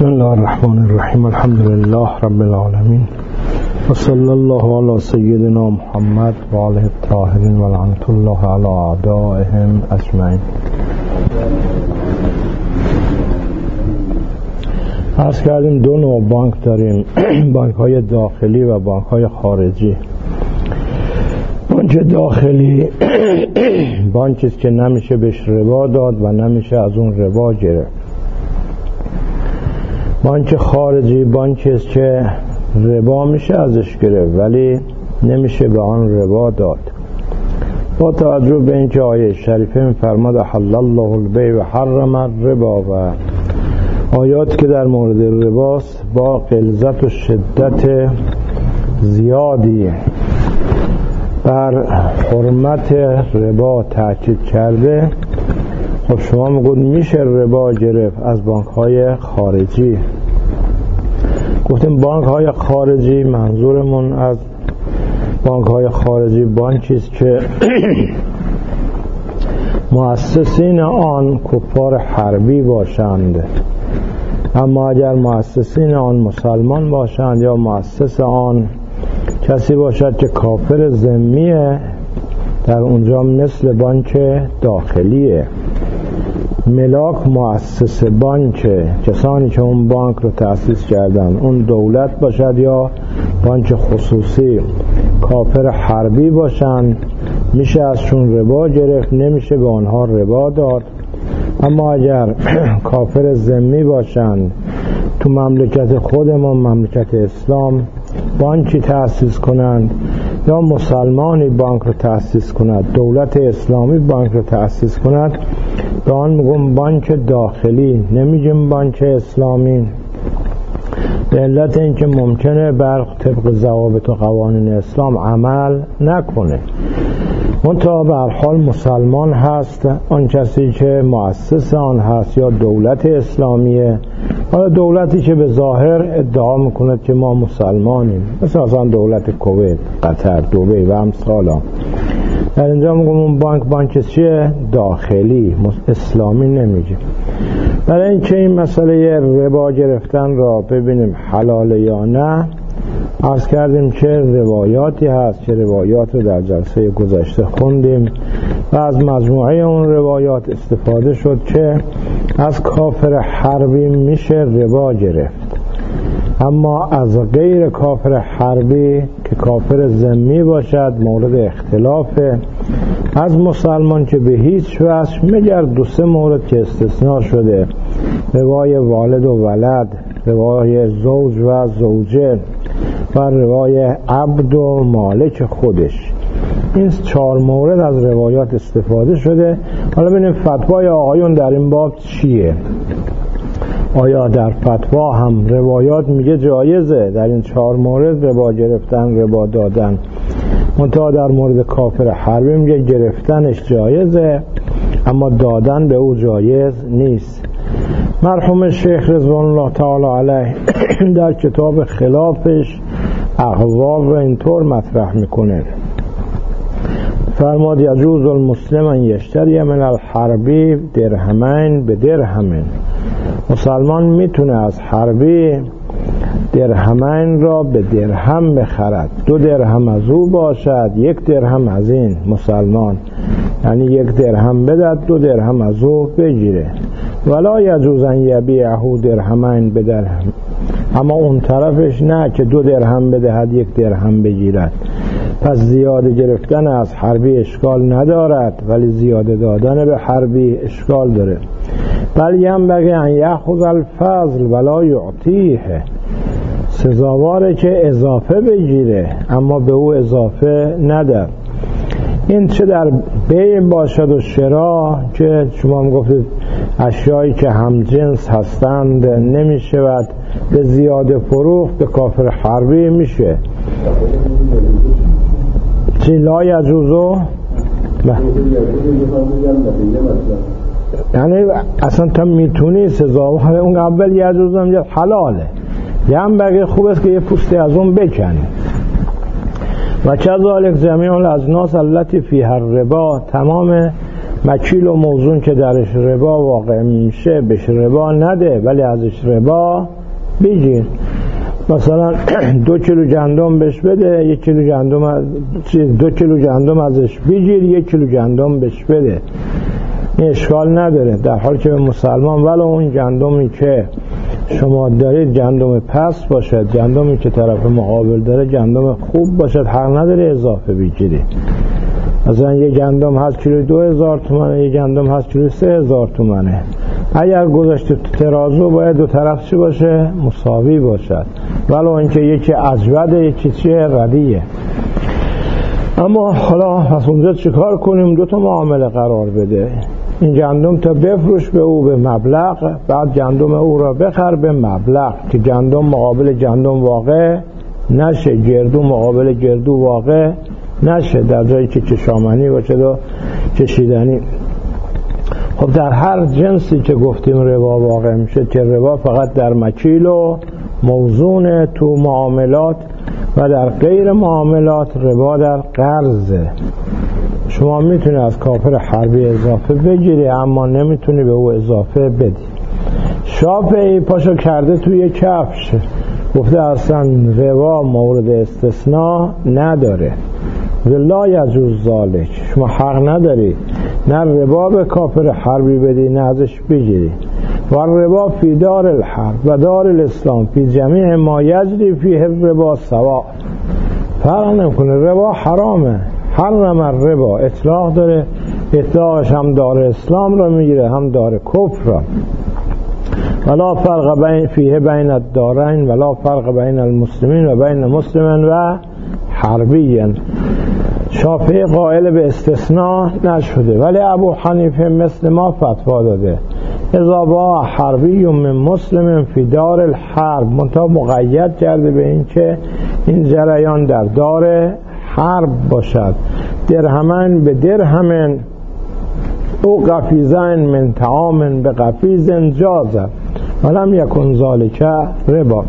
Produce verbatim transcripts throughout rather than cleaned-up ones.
بسم الله الرحمن الرحیم. الحمد لله رب العالمین و صلی الله علی سیدنا محمد و آله الطاهرین و لعنت الله علی اعدائهم اجمعین. عرض کردیم دو نوع بانک داریم، بانک های داخلی و بانک های خارجی. بانک داخلی بانکی است که نمیشه بهش ربا داد و نمیشه از اون ربا گرفت. بانک خارجی بانکی است که ربا میشه ازش گرفت ولی نمیشه به آن ربا داد. با توجه به اینکه آیه شریفه میفرماد احل الله البیع و حرم الربا و آیات که در مورد رباست با غلظت و شدت زیادی بر حرمت ربا تاکید کرده، خب شما میگوید میشه ربا گرفت از بانک های خارجی. گفتیم بانک های خارجی، منظورمون از بانک های خارجی بانکی است که مؤسسین آن کفار حربی باشند، اما اگر مؤسسین آن مسلمان باشند یا مؤسس آن کسی باشد که کافر ذمیه، در اونجا مثل بانک داخلیه. ملاک مؤسس بانک، کسانی که اون بانک رو تأسیس کردن، اون دولت باشد یا بانک خصوصی، کافر حربی باشند، میشه ازشون ربا گرفت، نمیشه به آنها ربا داد. اما اگر کافر ذمی باشند، تو مملکت خودمون مملکت اسلام بانکی تأسیس کنند یا مسلمانی بانک رو تأسیس کند، دولت اسلامی بانک رو تأسیس کند، به آن میگم بانک داخلی، نمیگیم بانک اسلامی، به علت اینکه ممکنه بر طبق ضوابط و قوانین اسلام عمل نکنه. منتها به هر حال مسلمان هست آن کسی که مؤسس آن هست یا دولت اسلامیه، حالا دولتی که به ظاهر ادعا میکنه که ما مسلمانیم، مثلا دولت کویت، قطر، دبی و امثالا. در اینجا میگم اون بانک بانک چیه؟ داخلی، اسلامی نمیگه. برای اینکه این مسئله ربا گرفتن را ببینیم حلاله یا نه، عرض کردیم که روایاتی هست که روایات رو در جلسه گذشته خوندیم و از مجموعه اون روایات استفاده شد که از کافر حربی میشه ربا گرفت، اما از غیر کافر حربی که کافر ذمی باشد مورد اختلافه. از مسلمان که به هیچ وجه مگر دو سه مورد که استثناء شده، روای والد و ولد، روای زوج و زوجه و روای عبد و مالک خودش، این چهار مورد از روایات استفاده شده. حالا ببینیم فتوای آقایون در این باب چیه. آیا در فتوا هم روایات میگه جایزه در این چهار مورد ربا گرفتن، ربا دادن، منتها در مورد کافر حربی میگه گرفتنش جایزه اما دادن به او جایز نیست. مرحوم شیخ رضوان الله تعالی علیه در کتاب خلافش احوال رو اینطور مطرح میکنه، فرماد یجوز المسلم ان یشتری من الحربی درهمین به درهمین، مسلمان میتونه از حربی درهمین را به درهم بخرد، دو درهم از او باشد یک درهم از این مسلمان، یعنی یک درهم بدد دو درهم از او بگیره. ولا یجوز ان یبیعه درهمین به درهم، اما اون طرفش نه که دو درهم بدهد یک درهم بگیرد. پس زیاده گرفتن از حربی اشکال ندارد ولی زیاده دادن به حربی اشکال داره. بل ینبغی ان یأخذ الفضل ولا یعطیه، سزاواره که اضافه بگیره اما به او اضافه نده. این چه در بیع باشد و شرا که شما هم گفتید اشیایی که همجنس هستند نمیشود به زیاده فروخت، به کافر حربی میشه. چی لا یجوزو؟ یعنی اصلا تا میتونی سزاوار اون اول یجوزو هم یه حلاله، یه هم بقیه خوب است که یه پوسته از اون بکنی. و کذالک جمیع الاجناس التي فیها الربا، تمام مکیل و موزون که درش ربا واقع میشه بهش ربا نده، ولی ازش ربا بگیر. مثلا دو کیلو گندم بهش بده، یک کیلو گندم دو کیلو گندم ازش بگیر، یک کیلو گندم بهش بده، این اشکال نداره. در حالی که به مسلمان ولو اون گندمی که شما دارید گندم پس باشد، گندمی که طرف مقابل داره گندم خوب باشد، حق نداره اضافه بگیری. مثلا یه گندم هست کیلو دو هزار تومنه، یه گندم هست کیلو سه هزار تومنه، اگر گذاشته تو ترازو باید دو طرف چی باشه؟ مساوی باشد، ولو اینکه یکی اجوده یکی چیه؟ ردیه. اما حالا پس اونجا چیکار کنیم؟ دو تا معامله قرار بده. این گندم تا بفروش به او به مبلغ، بعد گندم او را بخر به مبلغ، که گندم مقابل گندم واقع نشه، گردو مقابل گردو واقع نشه، در جایی که کشامنی باشه و کشیدنی. خب در هر جنسی که گفتیم ربا واقع میشه، که ربا فقط در مکیل و موزون تو معاملات و در غیر معاملات ربا در قرضه. شما میتونی از کافر حربی اضافه بگیری اما نمیتونی به او اضافه بدی. شافعی پاشو کرده توی کفش، گفته اصلا ربا مورد استثناء نداره، لا یجوز ذالک، شما حق نداری نه ربا به کافر حربی بدی نه ازش بگیری. و ربا فی دار الحرب و دار الاسلام فی جمیع ما یجری فیه الربا سوا، فرق نمیکنه، ربا حرامه، حرم الربا اطلاق داره، اطلاقش هم دار اسلام را میگیره هم دار کفر را. ولا فرق بین فیه بین الدارین ولا فرق بین المسلمین و بین مسلمین و حربیین. شافعی قائل به استثناء نشده، ولی ابو حنیفه مثل ما فتوا داده اذا با حربی من مسلم فی دار الحرب، منتها مقید کرده به این که این جریان در دار حرب باشد. درهمن به درهمن او قفیزن من طعام به قفیز جازه ولم یکن ذالک ربا.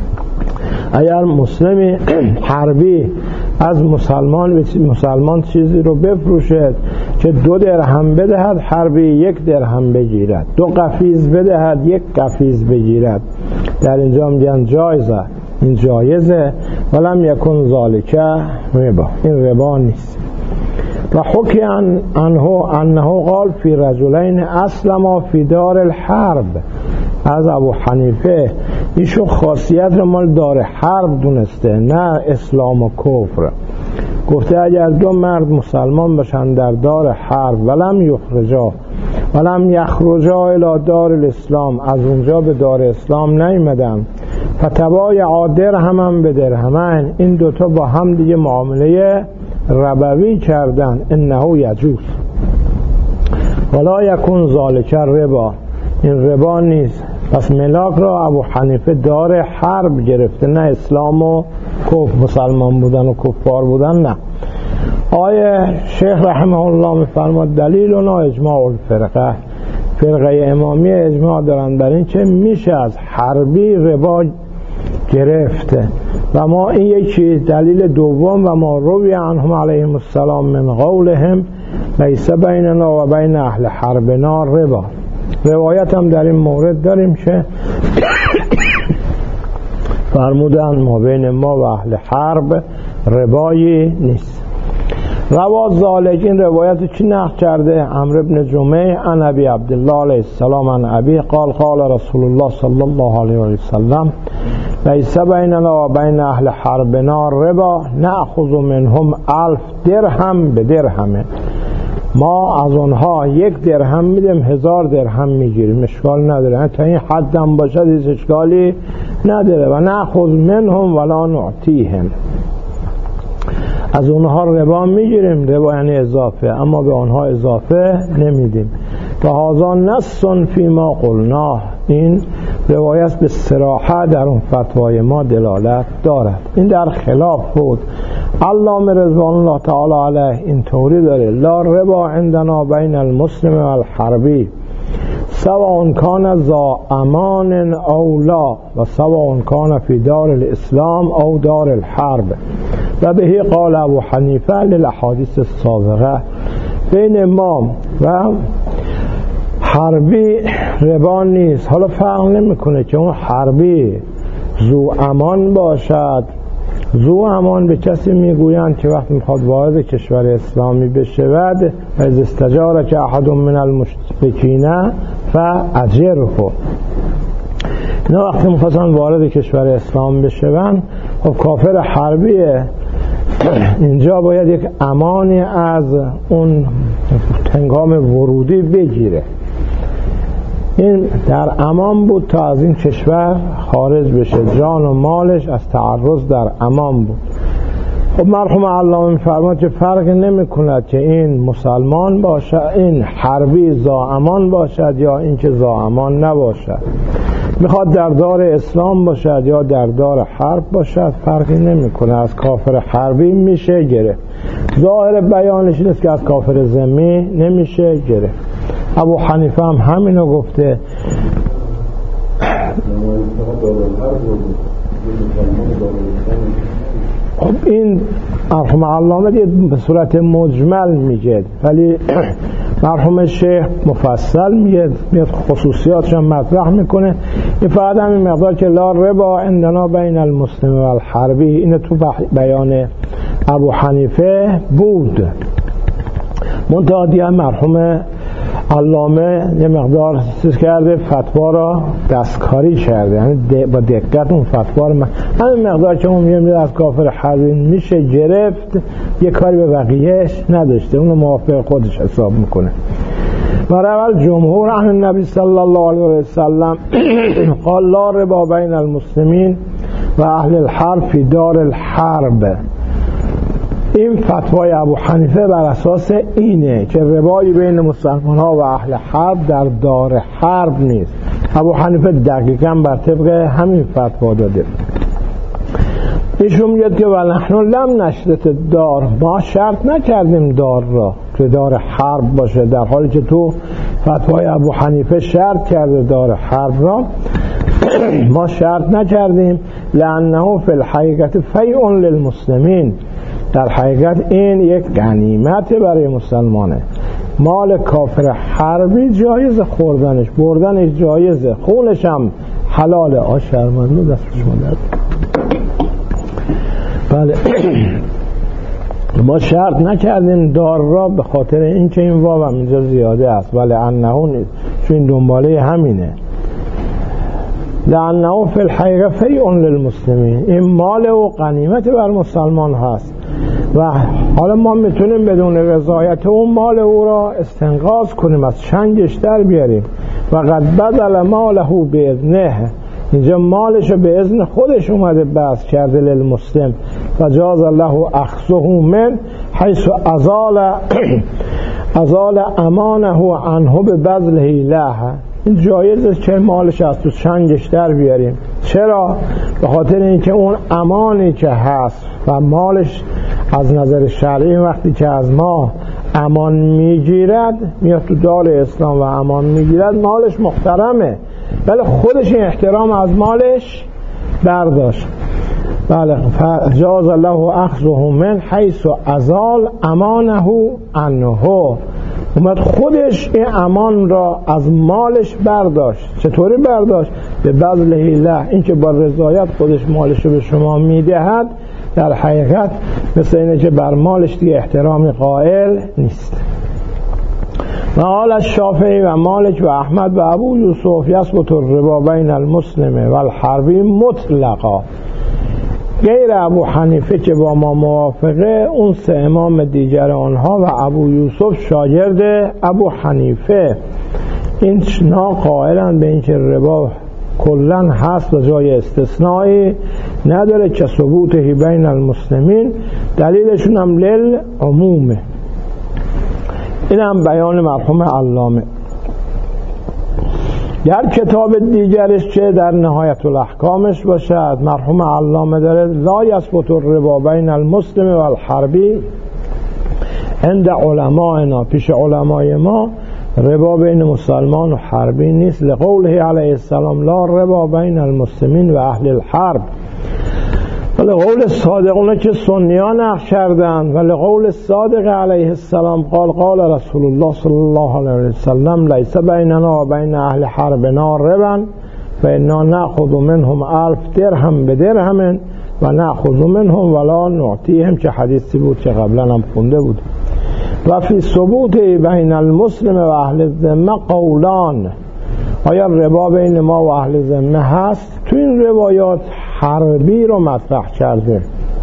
اگر مسلم حربی از مسلمان مسلمان چیزی رو بفروشد که دو درهم بدهد، حربی یک درهم بگیرد، دو قفیز بدهد یک قفیز بگیرد، در اینجا میگن جایزه، این جایزه، ولم یکن ذالک ربا، این ربا نیست. و حکی عنه انه قال فی رجلین اسلما فی دار الحرب، از ابو حنیفه ایشون خاصیت رو مال دار حرب دونسته نه اسلام و کفر. گفته اگر دو مرد مسلمان باشن در دار حرب ولم یخرجا ولم یخرجا الی دار الاسلام، از اونجا به دار اسلام نیمدن، فتبایعا درهمن به درهمن، این دوتا با هم دیگه معامله ربوی کردن، انه یجوز ولا یکون ذالک ربا، این ربا نیست. پس ملاک را ابو حنیفه دار حرب گرفته نه اسلام و کفر، مسلمان بودن و کفار بودن نه. آیه شیخ رحمه الله میفرماد دلیل اونا اجماع الفرقه، فرقه امامی اجماع دارن بر این که میشه از حربی ربا گرفته. و ما این یکی دلیل دوم و ما روی عنهم علیهم السلام من قولهم لیس بیننا و بین اهل حربنا ربا، روایت هم در این مورد داریم که فرمودن ما بین ما و اهل حرب ربایی نیست. روا ذالک، این روایت چی نقل کرده؟ عمرو ابن جمیع عن ابی عبدالله علیه السلام عن ابی قال قال رسول الله صلی الله علیه و سلم لیس بیننا و بین اهل حربنا ربا نأخذ منهم الف درهم به درهم، ما از اونها یک درهم میدیم هزار درهم میگیریم، اشکال نداره، تا این حد هم باشد هیچ اشکالی نداره. و نأخذ منهم ولا نعطیهم، از اونها ربا میگیریم، ربا یعنی اضافه، اما به اونها اضافه نمیدیم. و هذا نص فی ما قلناه، این روایت به صراحت در اون فتوای ما دلالت دارد. این در خلاف بود. علامه رضوان الله تعالی علیه این طوری داره لا ربا عندنا بین المسلم و الحربی سواء کان ذا امان او لا و سواء کان فی دار الاسلام او دار الحرب. و بهی قال ابو حنیفه للاحادیث السابقه، بین ما و حربی ربا نیست. حالا فرق نمیکنه که اون حربی ذو امان باشد. ذو امان به کسی میگویند که وقتی میخواد وارد کشور اسلامی بشود و از استجاره که احد من المشرکین فاجره، اینا وقتی میخواستن وارد کشور اسلام بشوند، خب کافر حربیه، اینجا باید یک امانی از اون هنگام ورودی بگیره. این در امان بود تا از این کشور خارج بشه، جان و مالش از تعرض در امان بود. خب مرحوم علامه می‌فرماد که فرق نمی کند که این مسلمان باشد، این حربی ضامن باشد یا این که ضامن نباشد، میخواد در دار اسلام باشد یا در دار حرب باشد، فرقی نمی کنه. از کافر حربی میشه گرفت. ظاهر بیانش نیست که از کافر ذمی نمیشه گرفت. ابو حنیفه هم همینو گفته. خب این مرحوم علامه به صورت مجمل میگه، ولی مرحوم شیخ مفصل میگه، خصوصیاتش هم مطرح میکنه. این فقط همین مقدار که لا ربا عندنا بین المسلم و الحربی، این تو بیان ابو حنیفه بود. منتها دیگه مرحوم علامه یه مقدار چیز کرده، فتوا را دستکاری کرده، یعنی با دقت اون فتوا رو، همین مقدار که اون میگه از کافر حربی میشه گرفت، یه کاری به بقیهش نداشته، اون رو موافق خودش حساب میکنه. و اول جمهور عن النبی صلی الله علیه و سلم قال لا ربا بین المسلمین و اهل الحرب فی دار الحرب. این فتوای ابو حنیفه بر اساس اینه که ربایی بین مسلمان ها و اهل حرب در دار حرب نیست. ابو حنیفه دقیقاً بر طبق همین فتوا داده. ایشون میگه که ولنحن لم نشرط دار، ما شرط نکردیم دار را که دار حرب باشه، در حالی که تو فتوای ابو حنیفه شرط کرده دار حرب را. ما شرط نکردیم، لانه فی الحقیقت فیء للمسلمین، در حقیقت این یک غنیمت برای مسلمانه. مال کافر حربی جایز خوردنش، بردنش جایزه، خونش هم حلاله. آ شرمنده دستش مادر. بله ما شرط نکردیم دار را به خاطر این که این واو هم اینجا زیاده است، ولی انه نیست، چون این دنباله همینه. لانه فی الحقیقه فیء للمسلمین، این مال و غنیمت بر مسلمان هست و حالا ما میتونیم بدون رضایت اون مال او را استنقاذ کنیم، از چنگش در بیاریم. و قد بدل ماله باذنه، اینجا مالش به اذن خودش اومده بس کرده للمسلم. و جاز له اخذه من حیث ازال ازال امانه عنه ببذله له، این جایزه که مالش از تو چنگش در بیاریم. چرا؟ به خاطر اینکه اون امانی که هست و مالش از نظر شرعی وقتی که از ما امان میگیرد، میاد تو دار اسلام و امان میگیرد، مالش محترمه، ولی خودش این احترام از مالش برداشت. بله فجاز الله اخذه من حیث ازال امانه عنه، اومد خودش این امان را از مالش برداشت. چطوری برداشت؟ به بذله له، این که با رضایت خودش مالش رو به شما میدهد، در حقیقت مثل اینه که بر مالش دیگه احترامی قائل نیست. و حال الشافعی و مالک و احمد و ابو یوسف یثبت الربا بین المسلم و الحربی مطلقا. غیر ابو حنیفه که با ما موافقه، اون سه امام دیگر آنها و ابو یوسف شاگرد ابو حنیفه، این نا قائلن به اینکه ربا کلن هست و جای استثنایی نداره که ثبوته بین المسلمین، دلیلشون هم لیل عمومه. این هم بیان مرحوم علامه. در کتاب دیگرش که در نهایت الاحکامش باشد، مرحوم علامه داره لا یثبت الربا بین المسلم و الحربی عند علمائنا، پیش علمای ما ربا بین مسلمان و حربی نیست، لقوله علیه السلام لا ربا بین المسلمین و اهل الحرب. ولی قول صادقونه که سنیان نقل کردند، ولی قول صادق علیه السلام قال قال رسول الله صلی الله علیه وسلم لیس بیننا و بین اهل حربنا ربا و انا نأخذ منهم الف درهم به درهم و نأخذ منهم ولا نعطیهم، که حدیثی بود که قبلا هم خونده بود. و فی ثبوت بین المسلم و اهل ذمه قولان، آیا ربا بین ما و اهل ذمه هست؟ تو این روایات حربی رو مطرح کرده.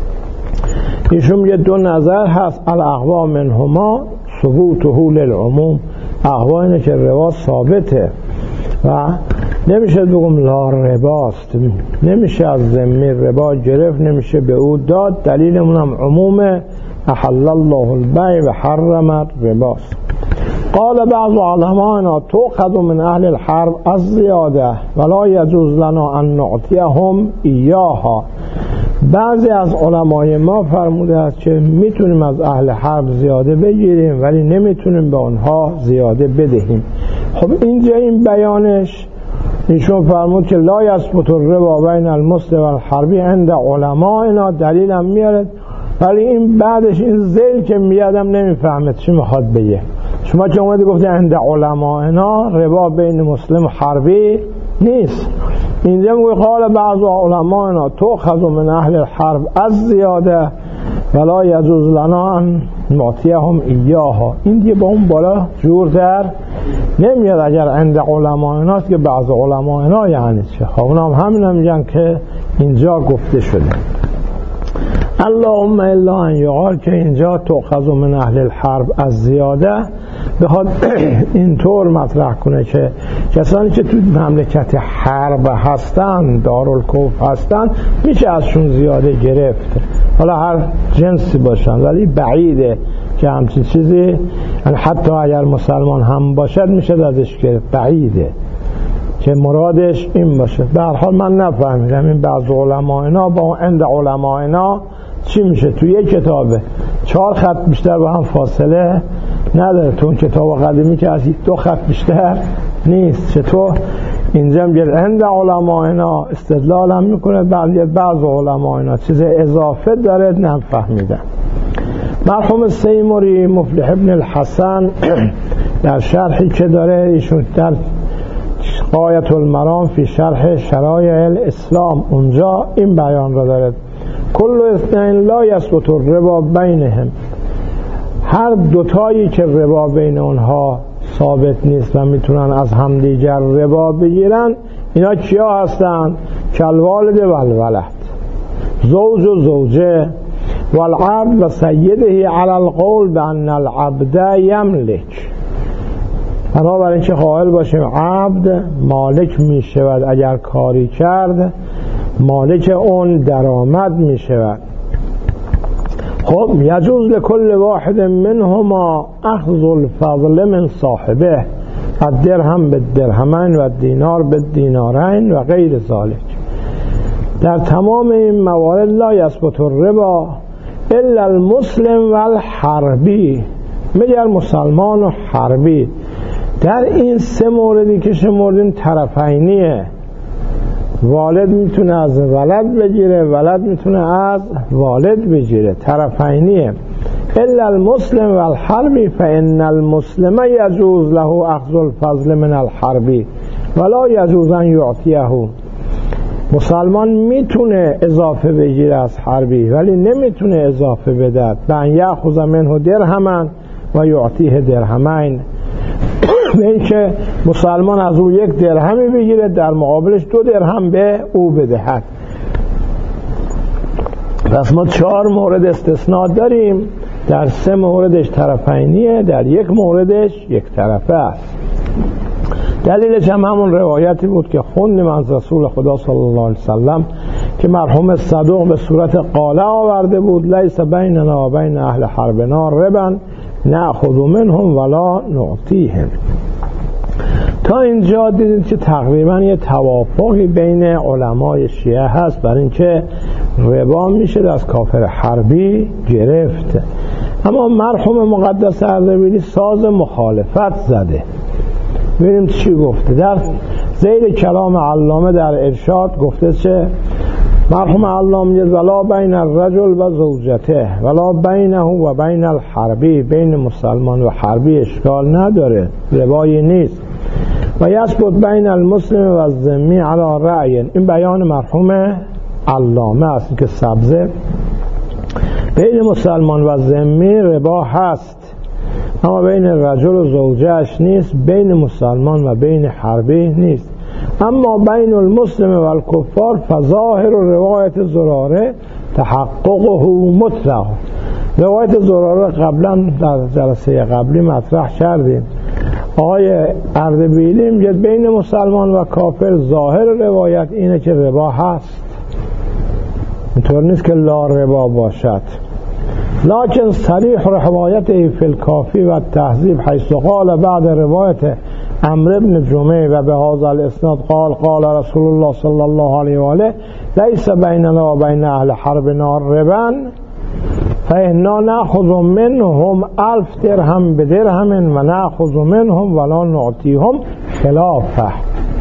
ایشون یه دو نظر هست، الاقوا منهما ثبوته للعموم، اقوا اینه که ربا ثابته و نمیشه بگم لا رباست، نمیشه از ذمه ربا گرفت، نمیشه به او داد. دلیلمون هم عموم احل الله البیع و حرم الرباست. قال بعض علمائنا تؤخذ من اهل الحرب الزیاده ولا یجوز لنا ان نعطیهم ایاها. بعضی از علمای ما فرموده است که میتونیم از اهل حرب زیاده بگیریم ولی نمیتونیم به آنها زیاده بدهیم. خب اینجا این بیانش ایشون فرمود که لا یثبت الربا بین المسلم و الحربی عند علمائنا، دلیل هم میاره، ولی این بعدش این ذیل که میادم نمیفهمه چی میخواد بگه. شما که اومده گفته عند علمائنا ربا بین مسلم و حربی نیست، اینجا میگه قال بعض علمائنا تؤخذ من اهل الحرب از زیاده ولا یجوز لنا ان نعطیهم ایاها. این دیگه با اون بالا جور در نمیاد. اگر عند علمائنا است که بعض علمائنا یعنی چه؟ خب اونم همین هم میگن که اینجا گفته شده. اللهم الا ان یقال که اینجا تؤخذ من اهل الحرب از زیاده بخواد اینطور مطرح کنه که کسانی که تو مملکت حرب هستن، دارالکوف هستن، میشه ازشون زیاده گرفت، حالا هر جنسی باشن، ولی بعیده که همچین چیزی، یعنی حتی اگر مسلمان هم باشد میشه ازش گرفت، بعیده که مرادش این باشه. به هر حال من نفهمیدم این بعض علمائنا با عند علمائنا چی میشه. تو یک کتابه چهار خط بیشتر با هم فاصله نداره، تو اون کتاب قدیمی که از دو خط بیشتر نیست. چطور اینجا میگه عند علمائنا استدلال هم میکنه، بعد بعض علمائنا چیز اضافه داره نفهمیدم. مرحوم سیموری مفلح ابن الحسن در شرحی که داره ایشون در غایت المرام فی شرح شرایع الاسلام اونجا این بیان را داره: کل اثنین لا یثبت الربا بینهم، هر دوتایی که ربا بین اونها ثابت نیست و میتونن از همدیگر ربا بگیرن، اینا کیا هستن؟ کالوالد و الولد، زوج و زوجه والعبد و سیده علی القول بان العبد یملک. بنابراین که قائل باشیم عبد مالک می شود، اگر کاری کرد مالک اون درآمد می شود. خب یجوز لکل واحد منهما اخذ الفضل من صاحبه، الدرهم بالدرهمین و الدینار بالدینارین و غیر ذالک. در تمام این موارد لا یثبت الربا الا المسلم و الحربی، مگر مسلمان و حربی. در این سه موردی که شمردیم طرفینیه، والد میتونه از ولد بگیره، ولد میتونه از والد بگیره، طرفینیه. الا المسلم و الحربی فان المسلم یجوز له اخذ الفضل من الحربی ولا یجوز ان یعطیه. مسلمان میتونه اضافه بگیره از حربی ولی نمیتونه اضافه بدهد. بان یاخذ منه درهما و یعطیه درهمین، به این که مسلمان از او یک درهمی بگیره در مقابلش دو درهم به او بدهد. پس ما چهار مورد استثناء داریم، در سه موردش طرفینیه، در یک موردش یک طرفه است. دلیلش هم همون روایتی بود که خوندیم از رسول خدا صلی الله علیه وسلم که مرحوم صدوق به صورت قاله آورده بود: لیس بیننا و بین اهل حربنا ربا نأخذ منهم ولا نعطیهم. تا اینجا دیدید که تقریبا یه توافقی بین علمای شیعه هست بر این که ربا میشه از کافر حربی گرفت. اما مرحوم مقدس اردبیلی ساز مخالفت زده. ببینیم چی گفته. در زیر کلام علامه در ارشاد گفته چه مرحوم الله میگه ولا بین الرجل و زوجته ولا بینه و بین الحربی، بین مسلمان و حربی اشکال نداره، ربایی نیست. و یثبت بین المسلم و الذمی علی رأی، این بیان مرحوم علامه است که سبزه بین مسلمان و ذمی ربا هست، اما بین رجل و زوجهش نیست، بین مسلمان و بین حربی نیست. اما بین المسلم و الکفار فظاهر روایت زراره تحققه مطلق. روایت زراره قبلا در جلسه قبلی مطرح کردیم. آقای اردبیلی میگه بین مسلمان و کافر ظاهر روایت اینه که ربا هست، اینطور نیست که لا ربا باشد. لکن صریح روایت فی الکافی و تهذیب حیث قال بعد روایت عمرو بن جمعه و به هذا الاسناد قال قال رسول الله صلی الله علیه و آله لیس بیننا و بین اهل حرب نار ربا فإنا نأخذ منهم الف درهم بدرهم و نأخذ منهم ولا نعطیهم خلافه.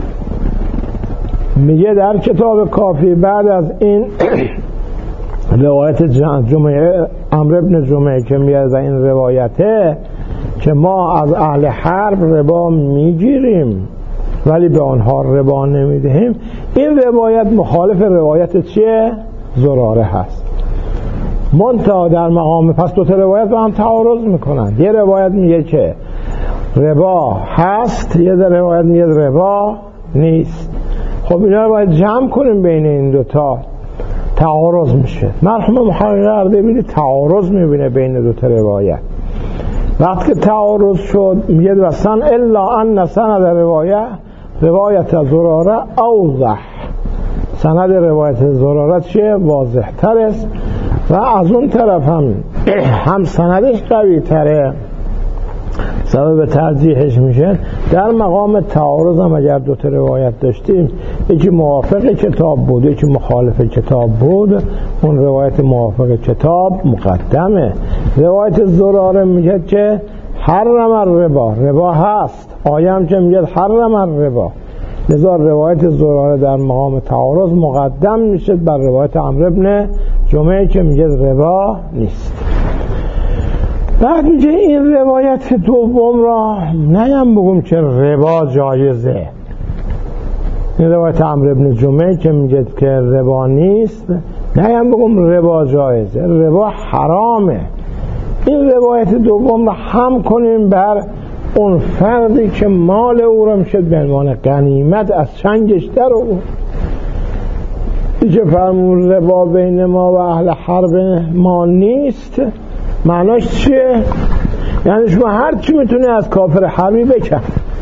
میگه در کتاب کافی بعد از این روایت جمعه عمرو بن جمعه که میاد این روایته که ما از اهل حرب ربا میگیریم ولی به آنها ربا نمیدهیم، این روایت مخالف روایت چیه؟ زراره هست. منتها در مقام پس دو تا روایت با هم تعارض میکنن. یه روایت میگه که ربا هست، یه روایت میگه ربا نیست. خب اینا رو باید جمع کنیم، بین این دوتا تعارض میشه. مرحوم محقق اردبیلی تعارض میبینه بین دوتا روایت. وقتی که تعارض شد میگه وسن الا ان سند روایت روایت زراره اوضح، سند روایت زراره چیه؟ واضح تر است و از اون طرف هم هم سندش قوی تره، سبب ترجیحش میشه. در مقام تعارض هم اگر دو تا روایت داشتیم، یکی موافق کتاب بود یکی مخالف کتاب بود، اون روایت موافق کتاب مقدمه. روایت زراره میگه که حرم الربا، ربا هست، آیه هم که میگه حرم الربا، لذا روایت زراره در مقام تعارض مقدم میشه بر روایت عمرو بن جمعه که میگه ربا نیست. بعد میگه این روایت دوم را نیم بگم که ربا جایزه، این روایت عمرو بن جمعه که میگه که ربا نیست نیم بگم ربا جایزه، ربا حرامه. این روایت دوم را هم کنیم بر اون فردی که مال او را میشه به عنوان غنیمت از چنگش در او دیگه فرمون ربا بین ما و اهل حرب ما نیست. معناش چیه؟ یعنی شما هر چی میتونی از کافر حربی بکن.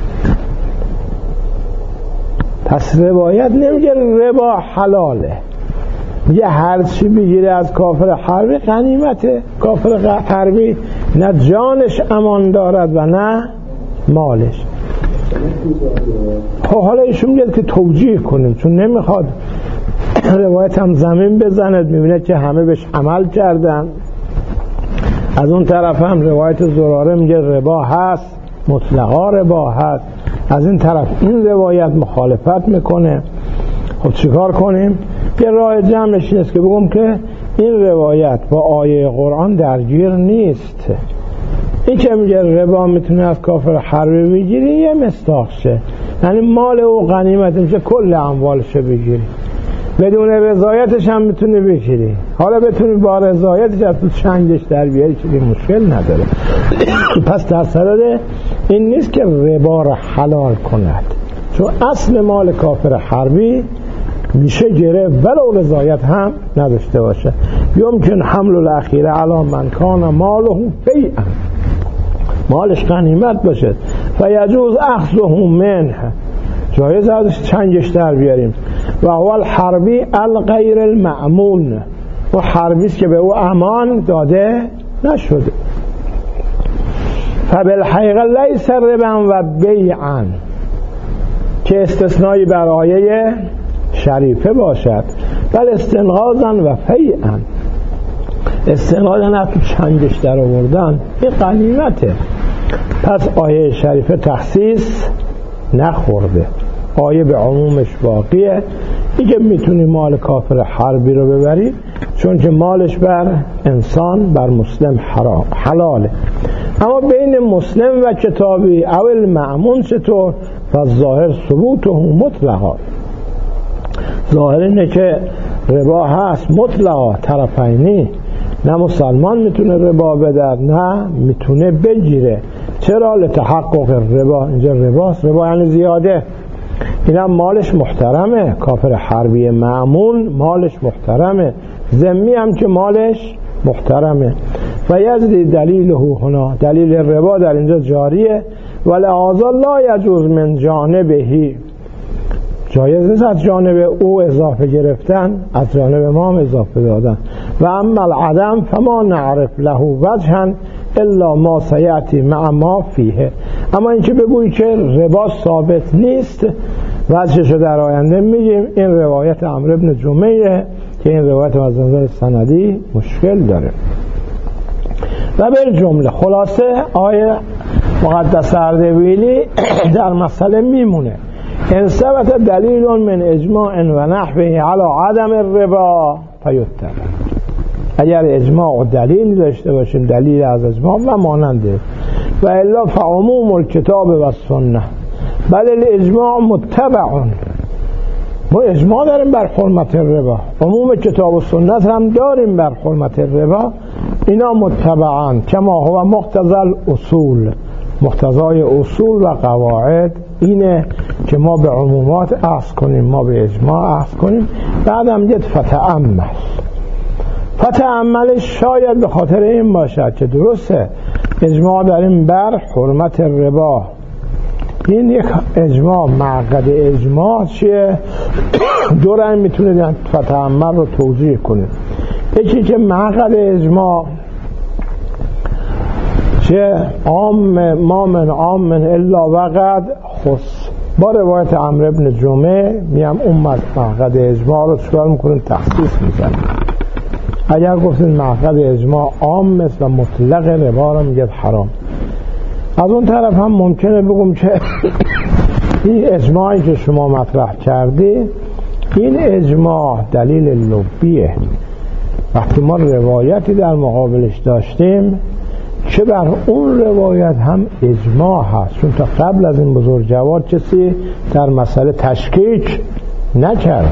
پس روایت نمیگه ربا حلاله، میگه هر چی بگیره از کافر حربی غنیمته. کافر حربی نه جانش امان دارد و نه مالش. خب حالا ایشون میگه که توجیه کنیم، چون نمیخواد روایت هم زمین بزند، میبینه که همه بهش عمل کردن. از اون طرف هم روایت زراره میگه ربا هست، مطلقا ربا هست. از این طرف این روایت مخالفت میکنه. خب چیکار کنیم؟ یه راه جمعش نیست که بگم که این روایت با آیه قرآن درگیر نیست. این که میگه ربا میتونه از کافر حربی بگیری یه مستاخشه، یعنی مال او غنیمت میشه، کل اموالش بگیری، بدون رضایتش هم میتونی بگیری. حالا بتونی با رضایتش از تو چنگش در بیاری چیزی مشکل نداره. پس در صدد این نیست که ربا را حلال کند، چون اصل مال کافر حربی میشه گرفت ولو رضایت هم نداشته باشه. یمکن حمل الاخیره علی من کان ماله فیئا، مالش غنیمت باشه، فیجوز اخذه منه، جایز ازش چنگش در بیاریم. و اول حربی الغیر المأمون، و حربی است که به او امان داده نشده. فبالحقیقه لیس ربا و بیعا، که استثنایی بر آیه شریفه باشد، بل استنقاذا و فیعا، استنقاذا نه تو چنگش در آوردن، این غنیمته. پس آیه شریفه تخصیص نخورده، آیه به عمومش باقیه. دیگه میتونی مال کافر حربی رو ببری، چون که مالش بر انسان، بر مسلم حرام حلاله. اما بین مسلم و کتابی اول معمون چطور؟ و ظاهر ثبوت و مطلقا، ظاهر اینه که ربا هست مطلقا طرفینی، نه مسلمان میتونه ربا بده نه میتونه بگیره. چرا؟ لتحقق ربا، اینجا رباست، ربا یعنی زیاده. اینم مالش محترمه، کافر حربی معمون مالش محترمه، ذمی هم که مالش محترمه. و یزدی دلیله هنا، دلیل ربا در اینجا جاریه. ولهذا لا یجوز من جانبهی، جایز نیست از جانب او اضافه گرفتن، از جانب ما هم اضافه دادن. و اما العدم فما نعرف له وجها الا ما سیأتی مع ما فیه، اما اینکه بگویی که ربا ثابت نیست وجهش رو در آینده میگیم. این روایت عمرو بن جمیه که این روایت از نظر سندی مشکل داره. و به جمله خلاصه آیه مقدس اردبیلی در مسئله میمونه ان ثبت دلیل من اجماع و نحوه علی عدم الربا فیتبع، اگر اجماع و دلیل داشته باشیم، دلیل از اجماع و ماننده، و الا فعموم الکتاب و سنه بل الاجماع متبعون، ما اجماع داریم بر حرمت ربا، عموم کتاب و سنت هم داریم بر حرمت ربا، اینا متبعان کما هو مقتضی اصول، مقتضای اصول و قواعد اینه که ما به عمومات اخذ کنیم، ما به اجماع اخذ کنیم. بعدم گفت فتأمل، فتأملش شاید به خاطر این باشد که درسته اجماع داریم بر حرمت ربا، این یک اجماع، معقد اجماع چیه؟ دو رنگ میتونه فتأمل رو توجیه کنه. یکی که معقد اجماع چه عام ما من عام من الا وقد خص، با روایت عمرو بن جمعه میم اون معقد اجماع رو چکار میکنیم؟ تخصیص میزنیم. اگر گفتیم معقد اجماع عام مثل و مطلق ربا رو میگه حرام. از اون طرف هم ممکنه بگم که این اجماعی که شما مطرح کردی این اجماع دلیل لبیه، وقتی ما روایتی در مقابلش داشتیم چه بر اون روایت هم اجماع هست، چون تا قبل از این بزرگوار کسی در مسئله تشکیک نکرده.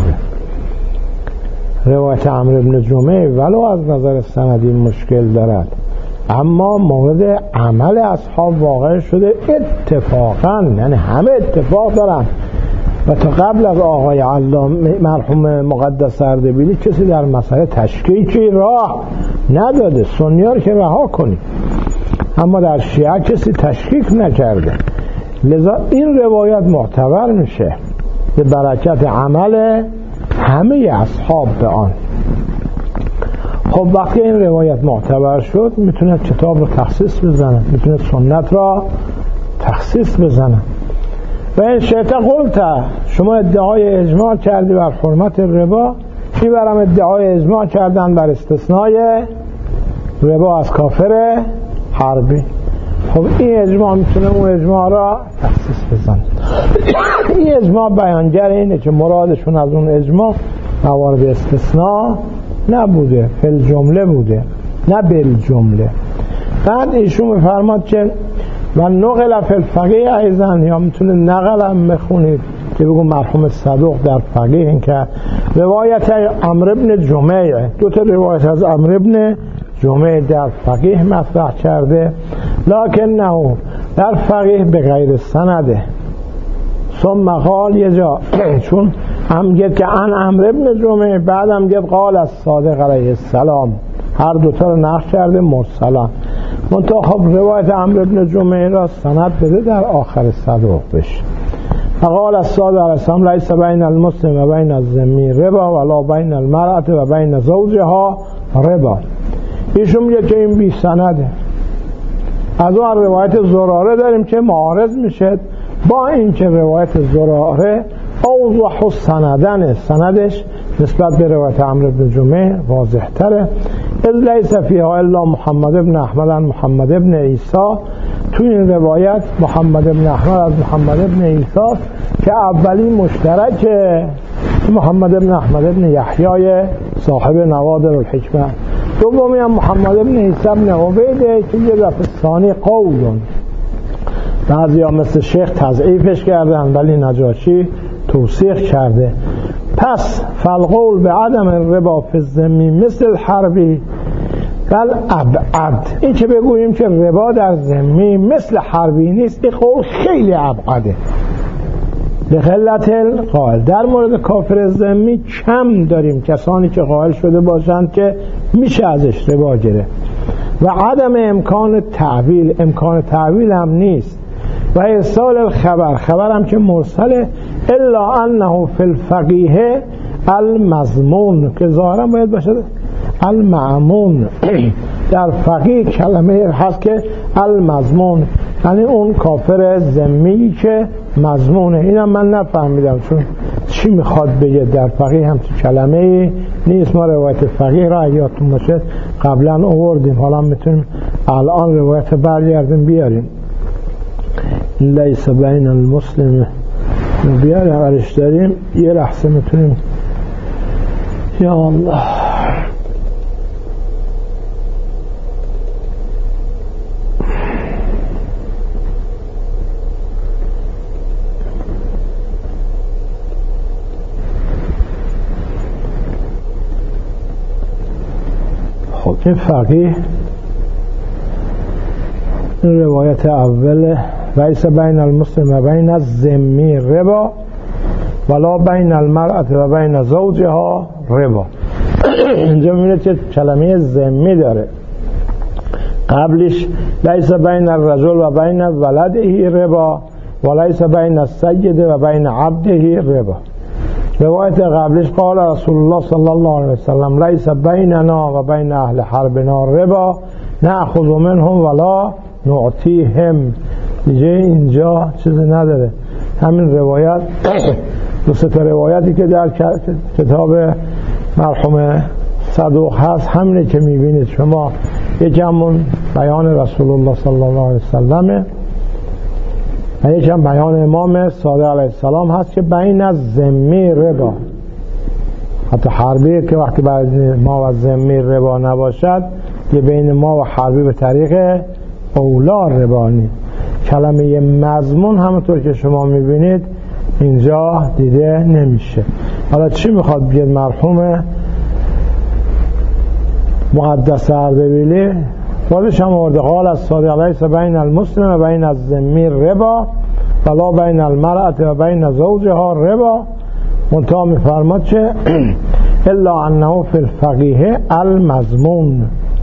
روایت عمرو بن جمعه ولو از نظر سندی مشکل دارد، اما مورد عمل اصحاب واقع شده اتفاقا، یعنی همه اتفاق دارن. و تا قبل از آقای علامه مرحوم مقدس اردبیلی کسی در مسئله تشکیکی راه نداده، سنیار که رها کنی، اما در شیعه کسی تشکیک نکرده. لذا این روایت معتبر میشه به برکت عمل همه اصحاب به آن. خب وقتی این روایت معتبر شد میتونه کتاب رو تخصیص بزنه، میتونه سنت را تخصیص بزنه. و این شیطه قلته، شما ادعای اجماع کردی بر حرمت ربا، چی برم ادعای اجماع کردن بر استثنای ربا از کافر حربی. خب این اجماع میتونه اون اجماع را تخصیص بزن. این اجماع بیانگر اینه که مرادشون از اون اجماع موارد استثناء نبوده، فل جمله بوده نه بل جمله. بعد ایشون میفرماد که و نقل فی الفقیه ایضا، یا میتونه نقل هم بخونید که بگو مرحوم صدوق در فقیه این که روایت عمرو بن جمیه، دو تا روایت از عمرو بن جمیه در فقیه مطرح کرده، لکن نه در فقیه به غیر سنده. ثم قال یه جا چون هم گفت که ان عمرو بن جمیه، بعد هم گفت قال از صادق علیه السلام، هر دوتا رو نقل کرده مرسلا. منتها خب روایت عمرو بن جمیه را سند بده در آخر صدوق بشه. فقال از صادق علیه السلام لیس بین المسلم و بین الذمی ربا ولا بین المرأة و بین زوجها ربا. ایشون میگه که این بی سنده. از اون روایت زراره داریم که معارض میشه با این که روایت زراره اوضح سندن، سندش نسبت به روایت عمرو بن جمیه واضح تره. از لیس فیها الا محمد ابن احمد عن محمد ابن عیسی، تو این روایت محمد ابن احمد از محمد ابن عیسی که اولی مشترکه محمد ابن احمد ابن یحیی صاحب نوادر الحکمه. دومی هم محمد ابن عیسی ابن عبیده که یه دفعه ثانی قولون، بعضی ها مثل شیخ تضعیفش کردن ولی نجاشی توثیق کرده. پس فالقول به عدم الربا فی الذمی مثل الحربی بل ابعد، این که بگوییم که ربا در ذمی مثل حربی نیست، این قول خیلی ابعده. به قلت القائل، در مورد کافر ذمی کم داریم کسانی که قائل شده باشند که میشه ازش ربا گرفت. و عدم امکان تعویل، امکان تعویل هم نیست. و ارسال الخبر، خبر هم که مرسله، الا انه فی الفقیه المضمون، که ظاهرا باید باشه المعمون. در فقیه کلمه هست که المضمون، یعنی اون کافر ذمی که مضمونه. اینم من نفهمیدم چون چی میخواد بگه در فقیه هم تو کلمه نیست. ما روایت فقیه را یادتون باشه قبلا آوردیم، حالا میتونیم الان روایت برگردیم بیاریم. لیس بین المسلم بیاریم اولش داریم، یه لحظه میتونیم. یا الله، خب این فقیه این روایت اول لیس بین المسلم و بین الذمی ربا ولا بین المرأة و بین زوجها ربا. اینجا میبینید که کلمه ذمی داره، قبلش لیس بین الرجل و بین ولده ربا و لیس بین السید و بین عبده ربا. روایت قبلش قال رسول الله صلی الله علیه وسلم لیس بیننا و بین اهل حربنا ربا نأخذ منهم ولا نعطیهم. دیگه اینجا چیزی نداره. همین روایت دو سه تا روایتی که در کتاب مرحوم صدوق هست همینه که میبینید شما. یکمون بیان رسول الله صلی الله علیه وسلم و یکم بیان امام صادق علیه السلام هست که بین از ذمی ربا، حتی حربی که وقتی بین ما و ذمی ربا نباشد یه بین ما و حربی به طریق اولا ربانی. کلمه مضمون همونطور که شما میبینید اینجا دیده نمیشه. حالا چی میخواد بگید مرحوم مقدس اردبیلی؟ خودش هم آورده قال از صادق لیس بین المسلم و بین الذمی ربا ولا بین المرأة و بین زوجها ربا، منتها میفرماد که الا انه فی الفقیه المضمون.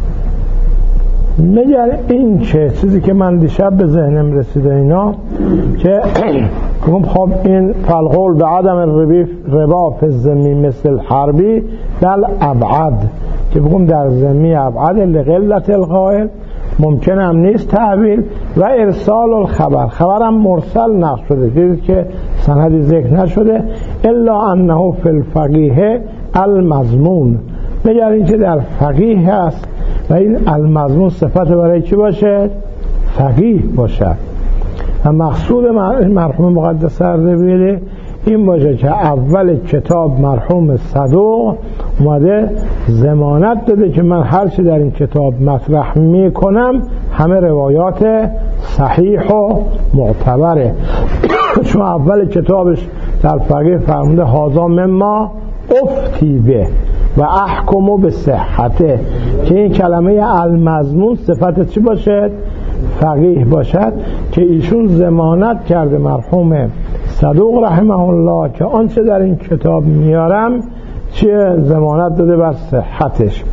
مگر این چه چیزی که من دیشب به ذهنم رسیده اینا که خب این فالقول به عدم ربا فی الذمی مثل حربی بل ابعد، که بگم در ذمی ابعد لقلت القائل، ممکن هم نیست تعویل. و ارسال الخبر، خبرم مرسل نقل شده، دیدید که سندی ذکر نشده. الا انه فی الفقیه المضمون، مگر این که در فقیه هست و این المضمون صفت برای چی باشه؟ فقیه باشه. و مقصود مرحوم مقدس اردبیلی این باشه که اول کتاب مرحوم صدوق اومده ضمانت داده که من هر چی در این کتاب مطرح میکنم همه روایات صحیح و معتبره. چون اول کتابش در فقیه فرموده هازا مما افتی به و احکمو به صحته، که این کلمه المضمون صفت چی باشد؟ فقیه باشد، که ایشون ضمانت کرده مرحوم صدوق رحمه الله که آنچه در این کتاب میارم چه ضمانت داده بر صحتش.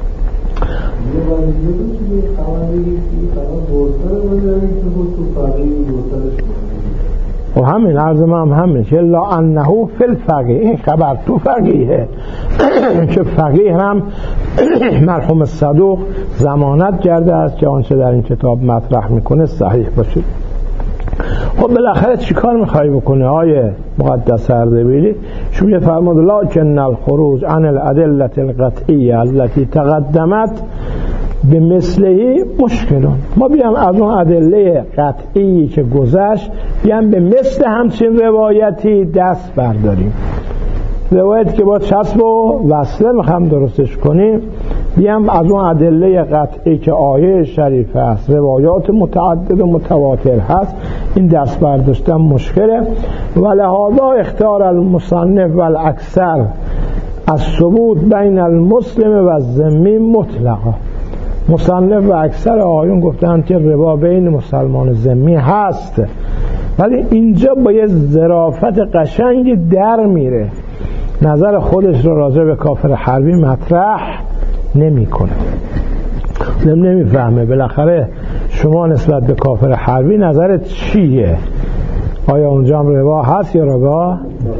و همین عرض ما هم همین که لا انه فی الفقیه، این خبر تو فقیه که فقیه هم مرحوم صدوق ضمانت کرده است که آنچه در این کتاب مطرح میکنه صحیح باشه. خب بالاخره چیکار میخوای بکنه آیه مقدس اردبیلی؟ شما فرمود لکن الخروج عن الادله القطعیه التي تقدمت به مثلهی مشکلون. ما بیام از اون ادله قطعی که گذشت بیام به مثل همچین روایتی دست برداریم. روایت که با چسب و وصله میخوام درستش کنیم، بیام از اون ادله قطعی که آیه شریفه است، روایات متعدد و متواتر هست، این دست برداشتن مشکله. و لهذا اختار المصنف و الاکثر از ثبوت بین المسلم و الذمی مطلقا. مصنف و اکثر آیون گفتن که ربا بین مسلمان و ذمی هست، ولی اینجا با یه ظرافت قشنگی در میره، نظر خودش رو راجع به کافر حربی مطرح نمی کنه. نمیفهمه بالاخره شما نسبت به کافر حربی نظرت چیه؟ آیا اونجا هم ربا هست یا ربا؟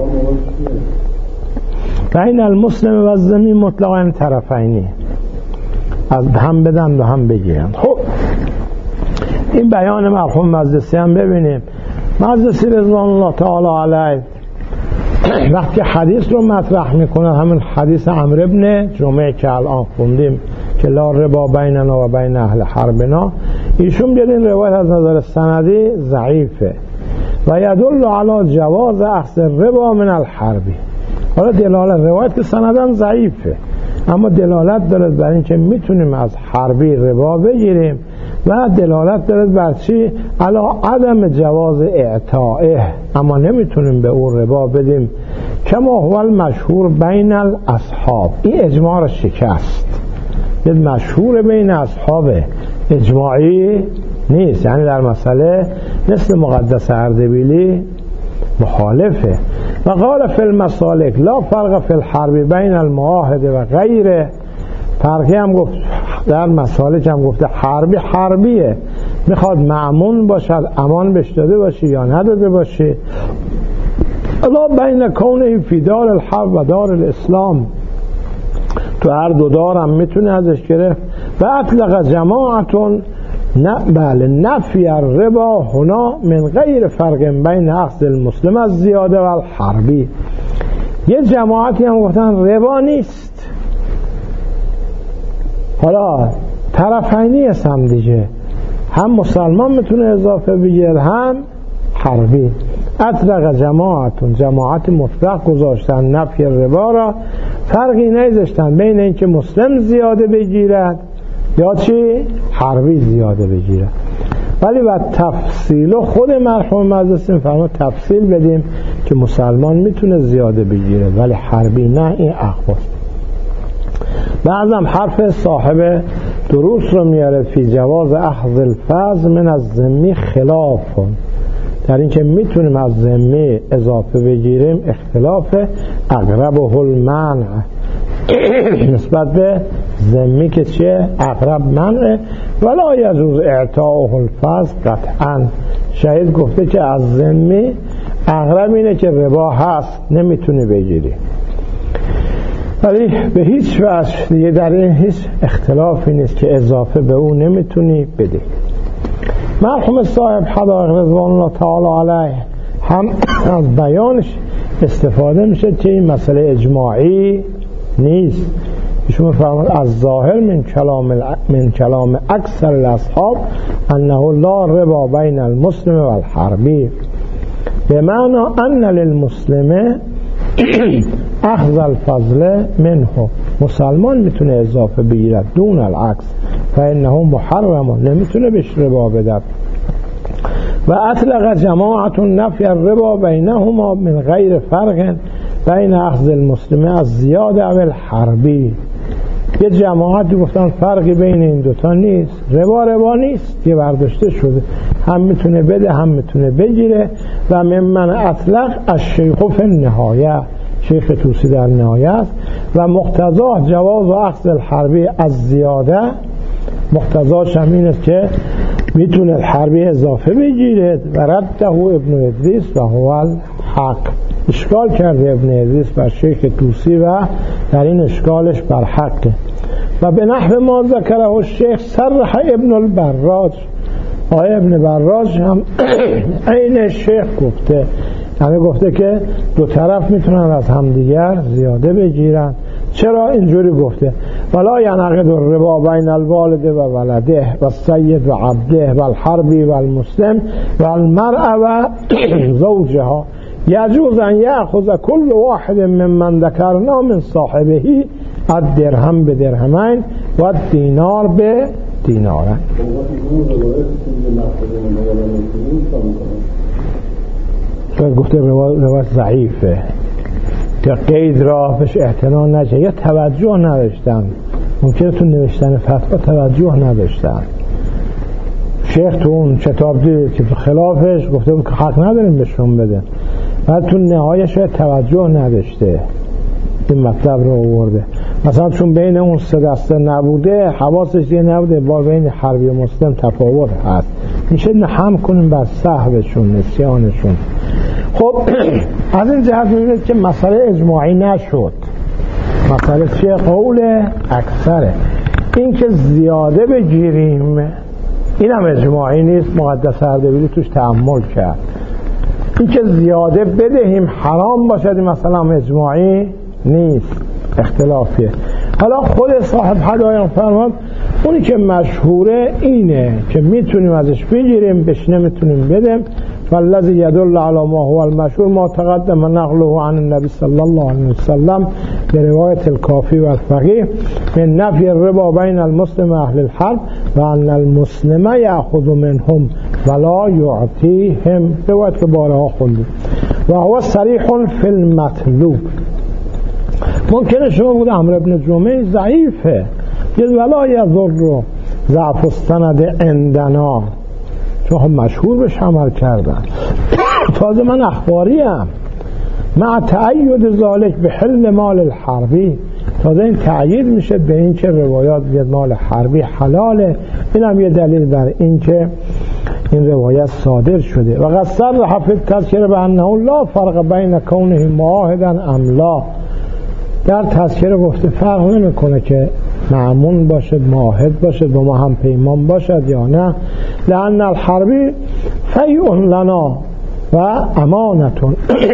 بین المسلم و الذمی مطلقا طرفینی، از هم بدن و هم بگیرن. خب این بیان مرحوم مجلسی هم ببینیم. مجلسی رضوان الله تعالی علیه وقتی حدیث رو مطرح میکنه، همین حدیث عمرو بن جمعه که الان خوندیم که لا ربا بیننا و بین اهل حربنا، ایشون بیاد این روایت از نظر سندی ضعیفه و یدل علی جواز اخذ ربا من الحربی. حالا دلالت روایت که سندن ضعیفه، اما دلالت دارد بر این که میتونیم از حربی ربا بگیریم و دلالت دارد بر چی؟ علا عدم جواز اعطائه، اما نمیتونیم به او ربا بدیم. کما هو المشهور بین الاصحاب، این اجماع را شکست. یه مشهور بین اصحاب، اجماعی نیست، یعنی در مسئله مثل مقدس اردبیلی مخالفه. و قال فی المسالک لا فرق فی الحرب بین المعاهد و غیره. فرقی هم گفت در مسالک هم گفته حربی حربیه، میخواد مأمون باشد، امان بهش داده باشی یا نداده باشی. الا بین کونه فی دار الحرب و دار الاسلام، تو هر دو دار هم میتونه ازش گرفت. و اطلق جماعتون نه بله نفی الربا هنا من غیر فرق بین اخذ المسلم از زیاده و الحربی. یه جماعتی هم گفتن ربا نیست. حالا طرفینی است هم دیگه، هم مسلمان میتونه اضافه بگیره هم حربی. اطلق جماعتون، جماعت مطلق گذاشتن نفی ربا را، فرقی نذاشتن بین اینکه مسلم زیاده بگیرد یا چی؟ حربی زیاده بگیره. ولی بعد تفصیل خود مرحوم مجلسی فرمود تفصیل بدیم که مسلمان میتونه زیاده بگیره ولی حربی نه. این اخبار بعضم حرف صاحب دروس رو میاره فی جواز اخذ الفضل من از ذمی خلاف، در این که میتونیم از ذمی اضافه بگیریم اختلاف اقربه المنع نسبت به ذمی که چیه؟ اقرب منع. ولا یجوز اعطاءه الفضل قطعا. شهید گفته که از ذمی اقرب اینه که ربا هست، نمیتونی بگیری، ولی به هیچ وجه دیگه در این هیچ اختلافی نیست که اضافه به اون نمیتونی بدی. مرحوم صاحب حدائق رضوان الله تعالی علیه هم از بیانش استفاده میشه که این مسئله اجماعی نیست. ایشون فرمود از ظاهر من کلام من کلام اکثر الاصحاب انه لا ربا بین المسلم و الحربی، به معنی ان للمسلم اخذ الفضل منه، مسلمان میتونه اضافه بگیرد دون العکس فانه محرم، نمیتونه بهش ربا بدد. و اطلق جماعت نفی الربا بینهما من غیر فرق بین اخذ المسلم از زیاده و الحربی. یه جماعتی گفتن فرقی بین این دوتا نیست، ربا ربا نیست، یه برداشته شده، هم میتونه بده هم میتونه بگیره. و ممن اطلق از شیخ فی النهایه، شیخ توسی در نهایه است. و مقتضا جواز و اخذ الحربی از زیاده، مقتضاش هم این است که میتونه الحربی اضافه بگیره. و رده ابن ادریس و هو الحق، اشکال کرده ابن ادریس بر شیخ توسی و در این اشکالش بر حقه. و به نحو ما ذکره الشیخ صرح ابن البراج، آقای ابن براج هم عین شیخ گفته، یعنی گفته که دو طرف میتونن از همدیگر زیاده بگیرن. چرا اینجوری گفته؟ ولا ینعقد الربا بین الوالد و ولده و السید و عبده و الحربی و المسلم و المرأة و زوجها. یجوز ان یأخذ کل واحد ممن ذکرنا من صاحبه الدرهم به درهمین و دینار به دینارین. تو گفته روایت ضعیفه که قید را بهش اعتنا نشه یا توجه نداشتن، ممکنه تو نوشتن فتوا توجه نداشتن. شیخ تو اون کتاب دید که خلافش گفته بود که حق نداریم بهشون بده، بعد تو نهایش توجه نداشته این مطلب رو آورده. مثلا چون بین اون سه دسته نبوده، حواسش دیگه نبوده، با بین حربی و مسلم تفاوت هست، میشه هم کنیم بر سهوشون نسیانشون. خب از این جهت میبینید که مسئله اجماعی نشد، مسئله چیه؟ قول اکثره. این که زیاده بگیریم این هم اجماعی نیست، مقدس اردبیلی توش تأمل کرد. این که زیاده بدهیم حرام باشد مثلا اجماعی نیست، اختلافیه. حالا خود صاحب هدایا فرمود اونی که مشهوره اینه که میتونیم ازش بگیریم، بهش نمیتونیم بدیم. فالذی یدل علی ما هو المشهور ما تقدم نقله عن النبی صلی الله علیه وسلم به روایت الکافی و الفقیه من نفی الربا بین المسلم و اهل الحرب و ان المسلم یأخذ منهم ولا یعطیهم، روایت که بارها خوندیم. و هو صریح فی المطلوب. ممکنه شما بود عمرو بن جمعه ضعیفه، یه ولا یضر ضعف السند عندنا، چون هم مشهور بهش عمل کردن. تازه من اخباریم مع تأیید ذالک به حل مال الحربی، تازه این تأیید میشه به این که روایات بیاد مال حربی حلاله. این هم یه دلیل بر این که این روایت صادر شده. و قد صرح فی التذکره بانه لا فرق بین کونه معاهدا ام لا، در تذکره گفته فرق نمیکنه که معمون باشد معاهد باشد با ما هم پیمان باشد یا نه. لأن الحربی فیء لنا و امانتون،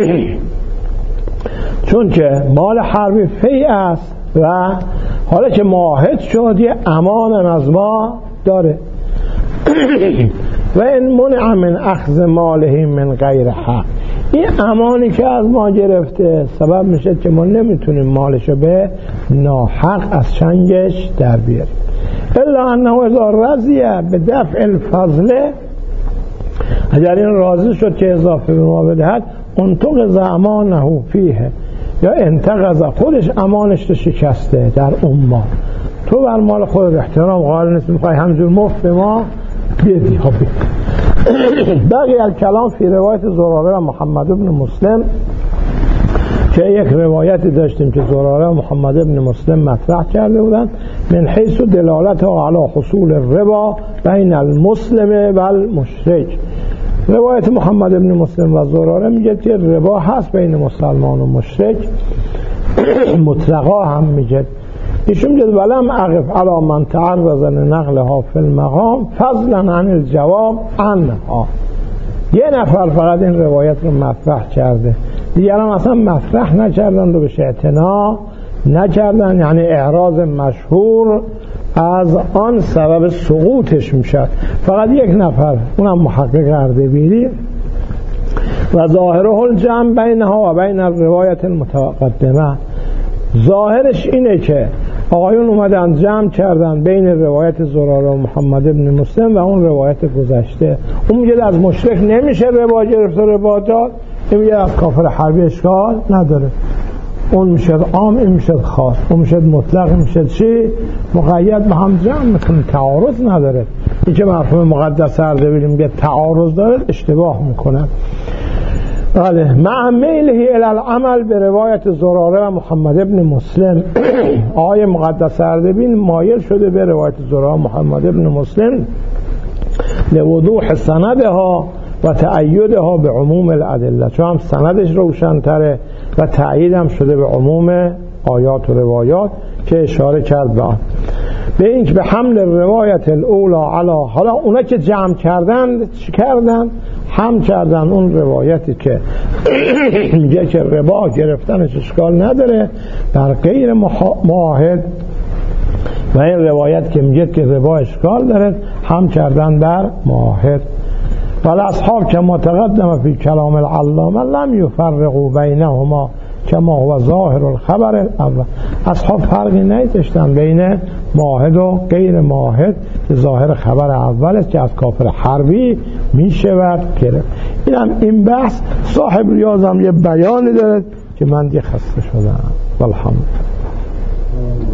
چون که مال حربی فیء است و حالا که معاهد شد یه امان از ما داره. و این منع من اخذ ماله من غیر حق، این امانی که از ما گرفته سبب میشه که ما نمیتونیم مالشو به ناحق از چنگش در بیاریم. الا انه اذا رضیه به دفع الفضل، اگر این راضی شد که اضافه به ما بدهد، انتقض امانه فیه، یا انتقض خودش امانش رو شکسته در اون مال. تو بر مال خود احترام قائل نیست، میخوای همجور مفت به ما بیدی ها بید. بقیه الکلام فی روایت زراره و محمد ابن مسلم، که یک روایتی داشتیم که زراره و محمد ابن مسلم مطرح کرده بودند من حیث دلالت علی حصول الربا بین المسلم و المشرک. روایت محمد ابن مسلم و زراره میگه که ربا هست بین مسلمان و مشرک، مطلقا هم میگه. ایشون میگه ولم اقف علی من تعرض لنقلها فی المقام فضلا عن الجواب عنها. یه نفر فقط این روایت رو مطرح کرده، دیگران اصلا مطرح نکردن و بهش اعتنا نکردن، یعنی اعراض مشهور از آن سبب سقوطش میشد. فقط یک نفر، اونم محقق اردبیلی، و ظاهره الجمع بینها و بین الروایت المتقدمه، ظاهرش اینه که آقایون اومدن جمع کردن بین روایت زراره و محمد ابن مسلم و اون روایت گذشته. اون میگه از مشرک نمیشه ربا گرفت و ربا داد، این میگه از کافر حربی اشکال نداره. اون میشه عام، این میشه خاص، اون میشه مطلق، این میشه چی مقید به هم جمع میکنه، تعارض نداره. این که مرحوم مقدس اردبیلی میگه تعارض داره اشتباه میکنه. بله، مع میله الی العمل به روایت زراره و محمد ابن مسلم، آقای مقدس اردبیلی مایل شده به روایت زراره و محمد ابن مسلم لوضوح سندها و تأییدها به عموم الادله، چون هم سندش روشن‌تره و تأیید هم شده به عموم آیات و روایات که اشاره کرد به آن. به اینکه به حمل روایت الاولا علا، حالا اونا که جمع کردن چی کردن؟ هم کردن اون روایتی که میگه که ربا گرفتنش اشکال نداره در غیر معاهد، و این روایت که میگه که ربا اشکال داره هم کردن در معاهد. والاصحاب كما تقدم في كلام العلامه لم يفرقوا بينهما كما هو ظاهر الخبر الاول. اصحاب فرقی نگذاشتن بین معاهد و غیر معاهد که ظاهر خبر اول است که از کافر حربی میشود گرفت. اینم این بحث صاحب ریاض هم یه بیانی داره که من دیگه خسته شدم. والحمد